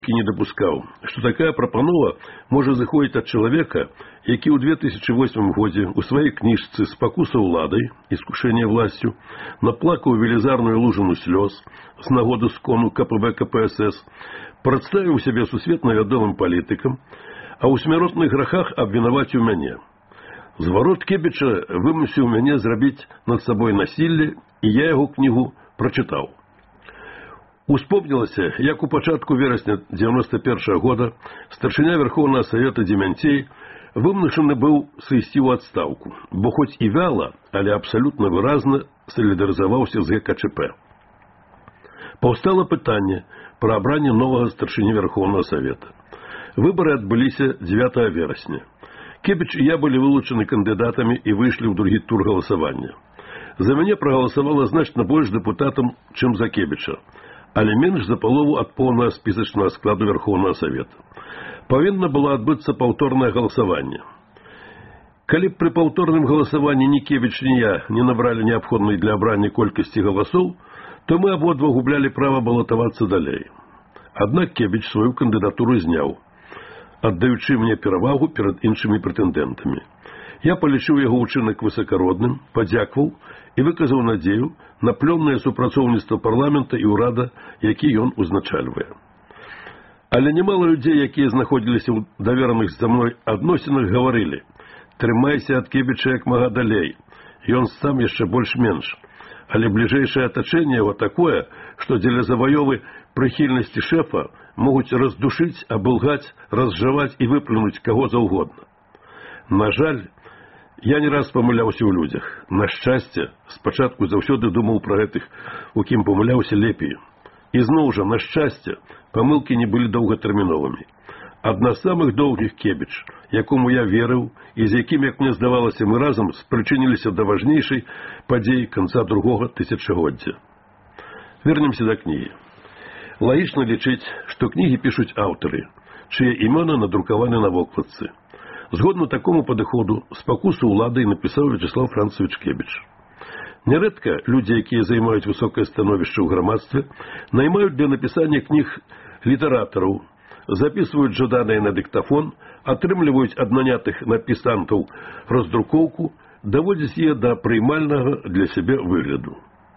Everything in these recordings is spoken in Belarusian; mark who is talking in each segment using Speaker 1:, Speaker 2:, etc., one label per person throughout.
Speaker 1: не дапускаў, што такая прапанова можа зыходзіць ад чалавека, які ў 2008 годзе ў сваёй кніжцы «Спакуса ўладай. Искушение властью» наплакаў велізарную лужыну слёз з нагоды скону КПБ КПСС, прадставіў сябе сусветна вядомым палітыкам, а ў смяротных грахах абвінаваціў мяне. Зварот Кебіча вымусіў мяне зрабіць над сабой насілле, і я яго кнігу прачытаў. Успомнілася, як у пачатку верасня 91 года старшыня Верховнага Савета Демянцей вымушаны быў сысці ў адстаўку, бо хоць і вяла, але абсалютна выразна салідарызаваўся з ГКЧП. Паўстала пытанне пра абранне новага старшыні Верховнага Савета. Выбары адбыліся 9 верасня. Кебіч і я былі вылучаны кандыдатамі і выйшлі ў другі тур галасавання. За мяне прагаласавала значна больш дэпутатам, чым за Кебіча, але менш за палову ад поўнага спісачнага складу Верховнага Савета. Павінна было адбыцца паўторнае галасаванне. Калі б пры паўторным галасаванні ні Кебіч, ні я не набралі неабходнай для абрання колькасці галасоў, то мы абодва гублялі права балатавацца далей. Аднак Кебіч сваю кандыдатуру зняў, аддаючы мне перавагу перад іншымі прэтэндэнтамі. Я палічыў яго ўчынак высакародным, падзякваў і выказаў надзею на плённае супрацоўніцтва парламента і ўрада, які ён узначальвае. Але немало людзей, якія знаходзіліся ў давераных за мной адносінах, гаварылі: «Трымайся ад Кебіча як мага далей, ён сам яшчэ больш-менш». Але бліжэйшае атачэнне яго такое, што дзеля заваёвы прыхільнасці шэфа могуць раздушыць, абылгаць, разжаваць і выплюнуць каго заўгодна. На жаль, я не раз памыляўся ў людзях. На шчасце, спачатку заўсёды думаў пра гэтых, у кім памыляўся лепей. І зноў жа, на шчасце, памылкі не былі доўгатэрміновымі. Адна з самых доўгіх Кебіч, якому я верыў, і з якім, як мне здавалася, мы разам спрычыніліся да важнейшай падзеі канца другога тысячагоддзя. Вернемся да кнігі. Лагічна лічыць, што кнігі пішуць аўтары, чые імёны надрукаваны на вокладцы. Згодна такому падыходу «Спакусу ўладай» напісаў Вячеслав Францевич Кебіч. Нярэдка людзі, якія займаюць высокае становішча ў грамадстве, наймаюць для напісання кніг літаратараў, записывают жаданыя на дыктафон, атрымліваюць ад нанятых напісантаў раздрукоўку, даводзяць яе да прыймальнага для сябе выгляду.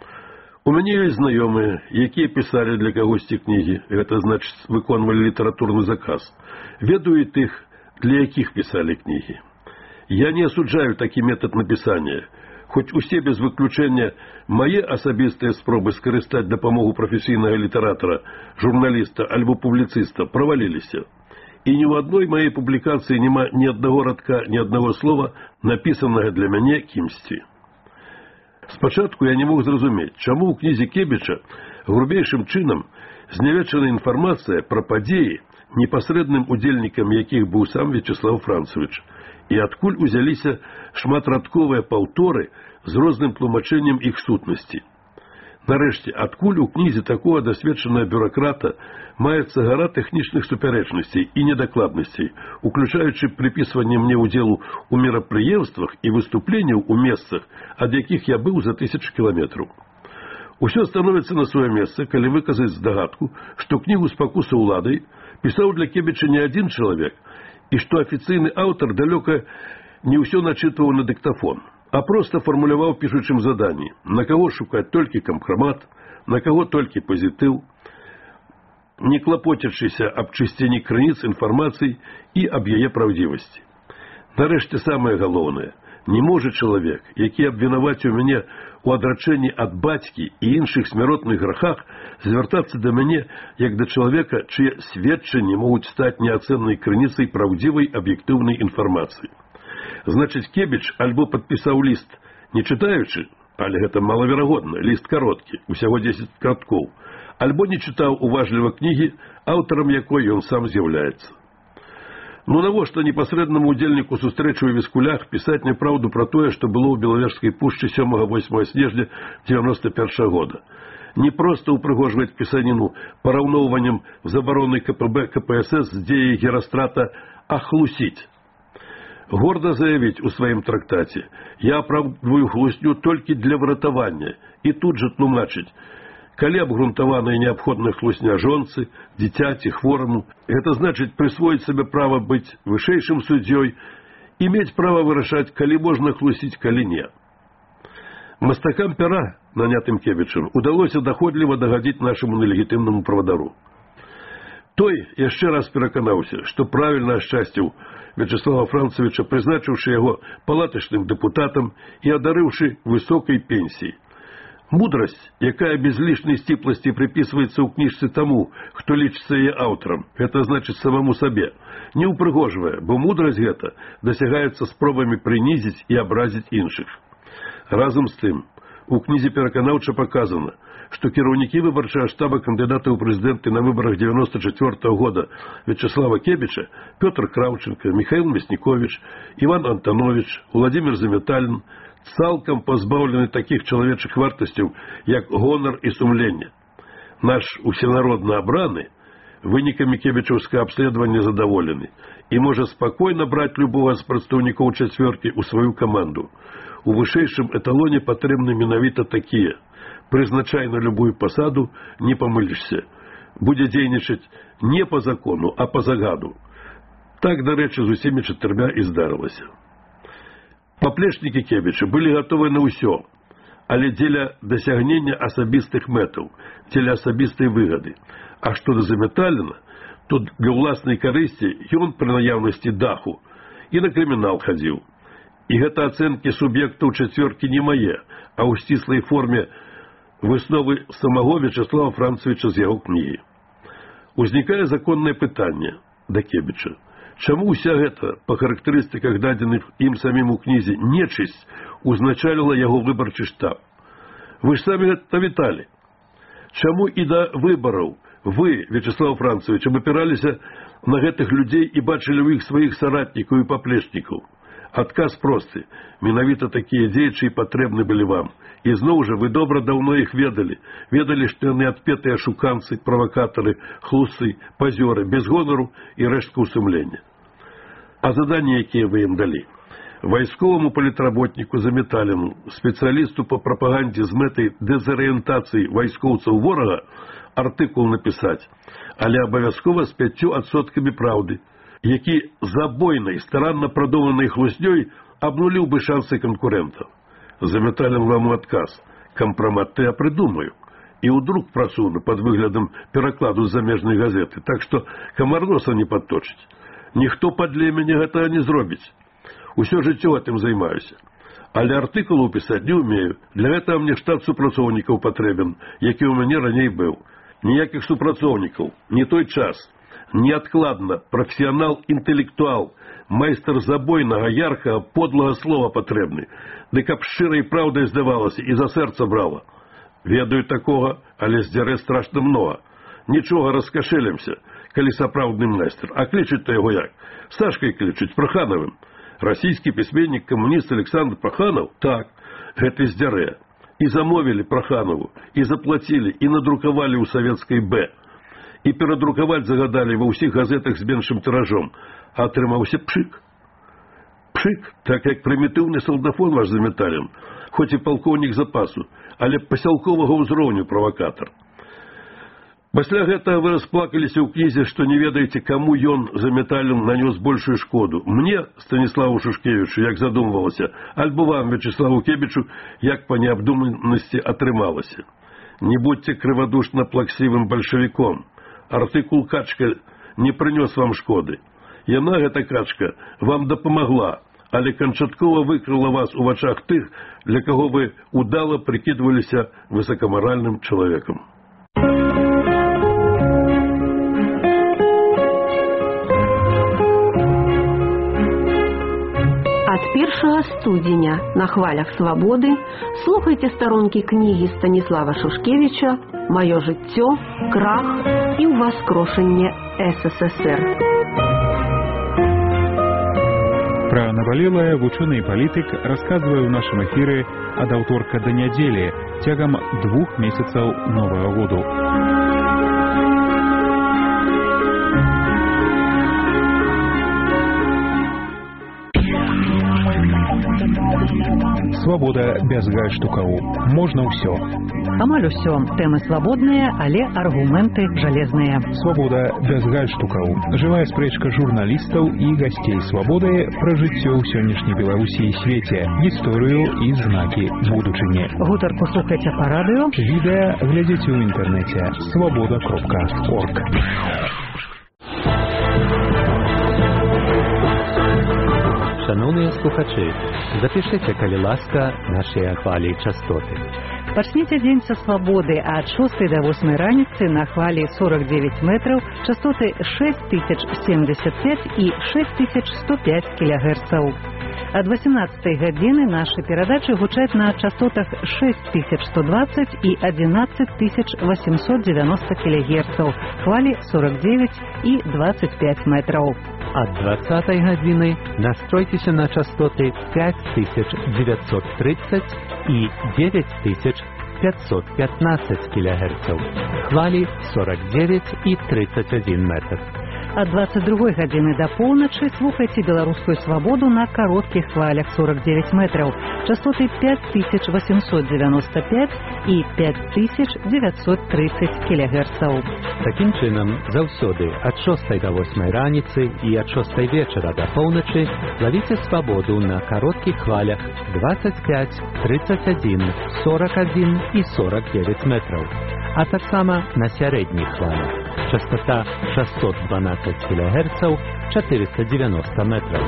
Speaker 1: У мяне ёсць знаёмыя, якія пісалі для кагосьці кнігі, гэта значыць выконвалі літаратурны заказ, ведаюць тых, для якіх пісалі кнігі. Я не асуджаю такі метад напісання, хоць усе без выключэння мае асабістыя спробы скарыстаць дапамогу прафесійнага літаратара, журналіста альбо публіцыста праваліліся. І ні ў адной маёй публікацыі няма ні аднаго радка, ні аднаго слова, напісанага для мяне кімсьці. Спачатку я не мог зразумець, чаму ў кнізе Кебіча грубейшым чынам знявечана інфармацыя пра падзеі, непасрэдным удзельнікам якіх быў сам Вячеслав Францевич, і адкуль узяліся шматрадковыя паўторы з розным тлумачэннем іх сутнасці. Нарэшце, адкуль у кнізе такого дасведчанага бюракрата маецца гара тэхнічных супярэчнасцей і недакладнасцей, уключаючы прыпісванне мне ўдзелу ў мерапрыемствах і выступленняў у месцах, ад якіх я быў за 1000 кіламетраў. Усё становіцца на сваё месца, калі выказаць здагадку, што кнігу «Спакуса ўладай» пісаў для Кебіча не адзін чалавек, і што афіцыйны аўтар далёка не ўсё начытваў на дыктафон, а проста фармуляваў пішучым заданні, на каго шукаць толькі кампрамат, на каго толькі пазітыў, не клапоцячыся аб чысціні крыніц інфармацый і аб яе праўдзівасці. Нарэшце, самае галоўнае, не можа чалавек, які абвінаваціў мяне у адрачэнні ад бацькі і іншых смяротных грахах, звяртацца да мяне як да чалавека, чые сведчанні могуць стаць неацэннай крыніцай праўдзівай аб'ектыўнай інфармацыі. Значыць, Кебіч альбо падпісаў ліст, не чытаючы, але гэта малаверагодна, ліст кароткі, усяго 10 карткоў, альбо не чытаў уважліва кнігі, аўтарам якой ён сам з'яўляецца. Ну навошта непасрэднаму удзельніку сустрэчы ў Віскулях пісаць няпраўду пра тое, што было ў Белавежскай пушчы 7-8 снежня 91 года? Не проста ўпрыгожваць пісаніну параўноўваннем забароны КПБ КПСС з дзеяй Герастрата, а хлусіць. Горда заявіць у сваім трактаце: «Я апраўдваю хлусню толькі для выратавання», і тут жа тлумачыць: калі абгрунтаваная неабходная хлусня жонцы, дзіцяці, хвораму. Гэта значыць прысвоіць сабе права быць вышэйшым суддзёй і мець права вырашаць, калі можна хлусіць, калі не. Мастакам пера, нанятым Кебічам, удалося даходліва дагадзіць нашаму нелегітымнаму правадару. Той яшчэ раз пераканаўся, што правільна ашчасціў Вячеслава Францевича, прызначыўшы яго палатачным дэпутатам і адарыўшы высокай пенсіі. Мудрасць, якая без лішняй сціпласці прыпісваецца ў кніжцы таму, хто лічыцца яе аўтарам, гэта значыць самому сабе, не ўпрыгожвае, бо мудрасць гэта дасягаецца спробамі прынізіць і абразіць іншых. Разам з тым, у кнізе пераканаўча паказана, што кіраўнікі выбарчага штаба кандыдата ў прэзідэнты на выбарах 94-го года Вячеслава Кебіча, Пётр Краўченко, Михаил Мясніковіч, Іван Антанович, Владимир Заметалін цалкам пазбаўлены такіх чалавечых вартасцяў, як гонар і сумленне. Наш усенародна абраны вынікамі кебічаўскага абследавання задаволены і можа спакойна браць любога з прадстаўнікоў чацвёркі ў сваю каманду. У вышэйшым эталоне патрэбны менавіта такія. Прызначай на любую пасаду, не памылішся. Будзе дзейнічаць не па закону, а па загаду. Так, дарэчы, з усімі 4 і здарылася. Паплечнікі Кебіча былі гатовы на ўсё, але дзеля дасягнення асабістых мэтаў, дзеля асабістай выгады. А што да Заметаліна, то для ўласнай карысці ён пры наяўнасці даху і на крымінал хадзіў. І гэта ацэнкі суб'ектаў чацвёркі не мае, а ў сціслай форме высновы самого Вячеслава Францевича з яго кнігі. Узнікае законнае пытанне да Кебіча. Чаму ўся гэта, па характарыстыках дадзеных ім самім у кнізе, нечысць узначаліла яго выбарчы штаб? Вы ж самі гэта віталі. Чаму і да выбараў вы, Вячеслав Францевич, абапіраліся на гэтых людзей і бачылі ў іх сваіх саратнікаў і паплечнікаў? Адказ просты. Менавіта такія дзеячы і патрэбны былі вам. І зноў жа вы добра даўно іх ведалі. Ведалі, што яны адпетыя шуканцы, правакатары, хлусы, пазёры, без гонару і рэшткаў сумлення. А заданні, якія вы ім далі? Вайсковаму палітработніку Заметаліну, спецыялісту па прапагандзе з мэтай дэзарыентацыі вайскоўцаў ворага, артыкул напісаць, але абавязкова з 5% праўды, які забойнай, старанна прадуманай хлуснёй абнуліў бы шансы канкурэнтаў. Заметалін вам у адказ. Кампрамат я прыдумаю. І ўдруг прасуну пад выглядам перакладу з замежнай газеты. Так што камарноса не падточыць. Ніхто падле мяне гэтага не зробіць. Усё жыццё гэтым займаюся. Але артыкулу пісаць не ўмею. Для гэтага мне штат супрацоўнікаў патрэбен, які ў мяне раней быў. Ніякіх супрацоўнікаў. Не той час. Неадкладна, прафесіянал-інтэлектуал, майстар забойнага, яркага, подлага слова патрэбны. Ды каб шчырай праўдай здавалася і за сэрца брала. Ведаю такога, але здзярэ страшна многа. Нічога, раскашэлемся, калі сапраўдны майстар. А клічуць-то яго як? Сашкай клічуць, Праханавым. Расійскі пісьменнік, камуніст Александр Праханаў? Так, гэта здзярэ. І замовілі Праханову, і заплацілі, і надрукавалі ў савецкай Б. І перадрукаваць загадалі ва ўсіх газетах з меншым тыражом, а атрымаўся пшык. Пшык, так як прымітыўны салдафон ваш Заметалін, хоць і палкоўнік запасу, але пасялковага ўзроўню правакатар. Пасля гэтага вы расплакаліся ў кнізе, што не ведаеце, каму ён, Заметалін, нанёс большую шкоду. Мне, Станіславу Шушкевічу, як задумвалася, альбо вам, Вячеславу Кебічу, як па неабдуманасці атрымалася. Не будьце крывадушна плаксівым бальшавіком. Артыкул «Качка» не прынёс вам шкоды. Яна, гэта качка, вам дапамагла, але канчаткова выкрыла вас у вачах тых, для каго вы удала прыкідваліся высакамаральным чалавекам.
Speaker 2: Ад 1 студзеня на хвалях свабоды слухайце старонкі кнігі Станіслава Шушкевіча «Маё жыццё, крах і ўваскрошэнне СССР».
Speaker 3: Пра набалелае вучоны і палітык расказвае ў нашым эфіры ад аўторка да нядзелі цягам 2 месяцаў новага году. Свабода без гальштукаў. Можна ўсё.
Speaker 4: Амаль усё. Тэмы свабодныя, але аргументы жалезныя.
Speaker 3: Свабода без гальштукаў. Жывая спрэчка журналістаў і гасцей свабоды пра жыццё ў сённяшняй Беларусі і свеце, гісторыю і знакі будучыні.
Speaker 4: Гутарку слухайце па радыё.
Speaker 3: Відэа глядзіце ў інтэрнэце свабода.орг.
Speaker 5: Шановні слухачі, запишіться, калі ласка, наші хвалі частоти.
Speaker 4: Пачніце дзень са свабоды ад 6 до 8 раніцы на хвалі 49 метраў, частоты 6075 і 6105 кГц. Ад 18 гадзіны нашы перадачы гучаць на частотах 6120 і 11890 кГц, хвалі 49 і 25 метраў.
Speaker 5: Ад 20 гадзіны настройцеся на частоты 5930 і 9515 кГц, хвалі 49 і 31 метр.
Speaker 4: Ад 22 гадзіны да поўначы слухайце беларускую свабоду на кароткіх хвалях 49 метраў, частоты 5895 і 5930 кГц.
Speaker 5: Такім чынам, заўсёды ад 6 до 8 раніцы і ад 6 вечара да поўначы лавіце свабоду на кароткіх хвалях 25, 31, 41 і 49 метраў, а таксама на сярэдніх хвалях. Частота 612 кГц, 490 метров.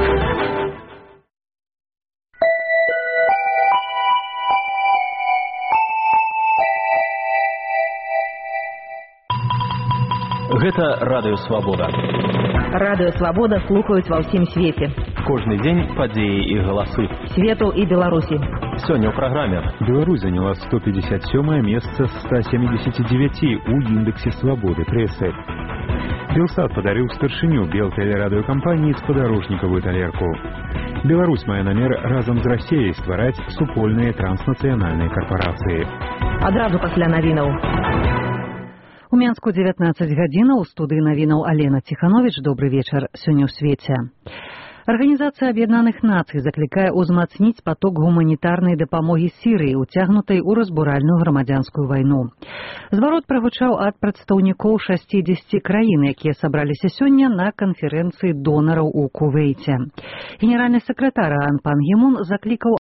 Speaker 6: Гэта Радыё Свабода.
Speaker 7: Радыё Свабода слухаюць ва ўсім свеце.
Speaker 6: Кожны дзень падзеі і галасы
Speaker 7: Свету і Беларусі.
Speaker 6: Сёння ў праграме.
Speaker 3: Беларусь заняла 157 месца з 179 у індексе свабоды прэсы. Белсат падарыў старшыню белтэлерадыёкампаніі спадарожнікавую талерку. Беларусь мае намер разам з Расіяй ствараць супольныя транснацыянальныя карпарацыі.
Speaker 7: Адразу пасля навінаў.
Speaker 4: У Менску 19 гадзінаў, у студыі навінаў Алена Ціхановіч. Добры вечар. Сёння ў свеце. Арганізацыя Аб'яднаных Нацый заклікае ўзмацніць паток гуманітарнай дапамогі Сірыі, уцягнутай у разбуральную грамадзянскую вайну. Зварот прагучаў ад прадстаўнікоў 60 краін, якія сабраліся сёння на канферэнцыі донараў у Кувейце. Генеральны сакратар АОН Пан Гі Мун заклікаў